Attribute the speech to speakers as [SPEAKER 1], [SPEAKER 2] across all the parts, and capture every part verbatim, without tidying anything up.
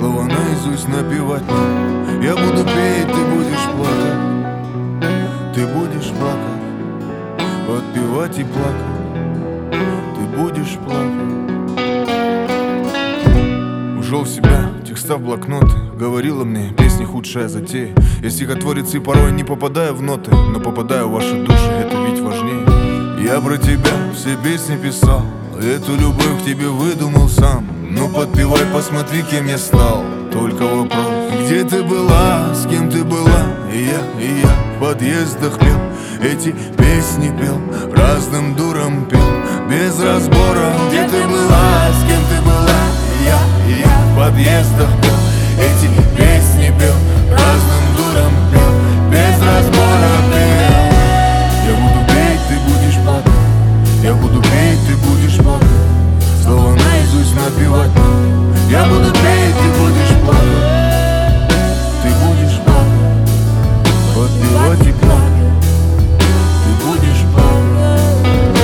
[SPEAKER 1] слова наизусть напевать. Я буду петь, ты будешь плакать. Ты будешь плакать, подпевать и плакать. Ты будешь плакать. Ушел в себя, текста в блокноты. Говорила мне, песни худшая затея. Я стихотворец и порой не попадаю в ноты, но попадаю в ваши души, это ведь важнее. Я про тебя все песни писал, эту любовь к тебе выдумал сам. Ну подпевай, посмотри, кем я стал. Только вопрос, где ты была, с кем ты была? И я, и я в подъездах пел, эти песни пел, разным дурам пел, без разбора. Где ты была, с кем ты была? И я, и я в подъездах пел, эти песни пел, разным дурам пел, без разбора пел. Я буду петь, ты будешь плакать. Я буду петь, ты будешь плакать. Слова наизусть напевать. Я буду петь, ты будешь плакать. Ты будешь плакать, подпевать и плакать. Ты будешь плакать.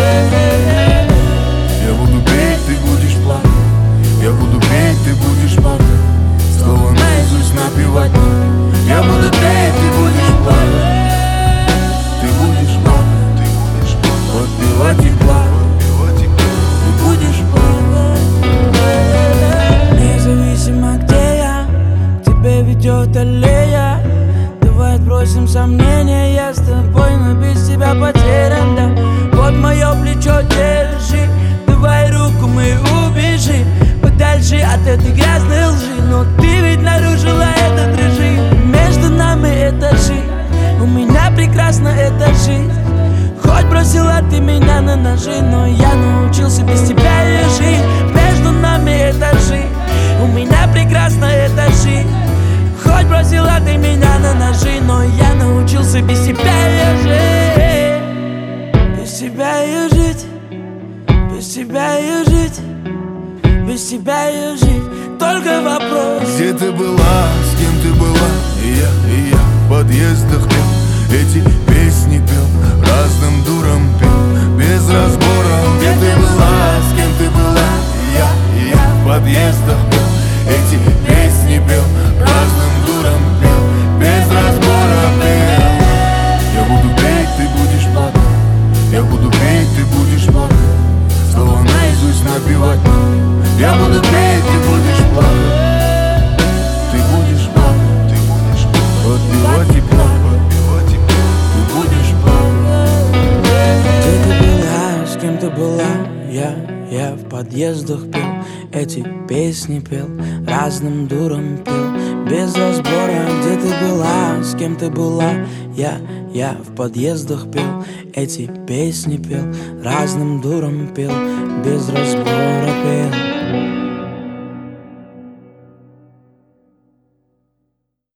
[SPEAKER 1] Я буду петь, ты будешь плакать. Я буду петь, ты будешь плакать. Слова наизусть напевать. Я буду петь, ты будешь плакать. Ты будешь плакать, ты будешь плакать, подпевать и плакать. Ты будешь плакать.
[SPEAKER 2] Независимо где я, к тебе ведет аллея. Давай отбросим сомнения, я с тобой, но без тебя потерян, да. Вот мое плечо держи, давай руку мы убежим подальше от этой грязной лжи. Но ты ведь нарушила этот режим. Между нами этажи, у меня прекрасна эта жизнь. Хоть бросила ты меня на ножи, но я научился без тебя и жить. Между нами этажи, у меня прекрасна эта жизнь. Хоть бросила ты меня на ножи, но я научился без тебя и жить. Без тебя и жить, без тебя и жить, без тебя и жить. Только вопрос,
[SPEAKER 1] где ты была, с кем ты была? И я, и я в подъездах пел, эти песни пел, разным дурам пел, без разбора. Где ты была, с кем ты была? И я, и я в подъездах пел, эти песни пел, разным дурам пел, без разбора пел. Я буду петь, ты будешь плакать. Я буду петь, ты будешь плакать. Слова наизусть напевать. Я буду петь, ты будешь плакать. Ты будешь плакать, ты будешь плакать, подпевать и плакать. Ты будешь плакать.
[SPEAKER 2] где ты была, с кем ты была? Я, я в подъездах пел, эти песни пел, разным дурам пел, без разбора. Где ты была, с кем ты была? Я, я в подъездах пел, эти песни пел, разным дурам пел, без разбора пел.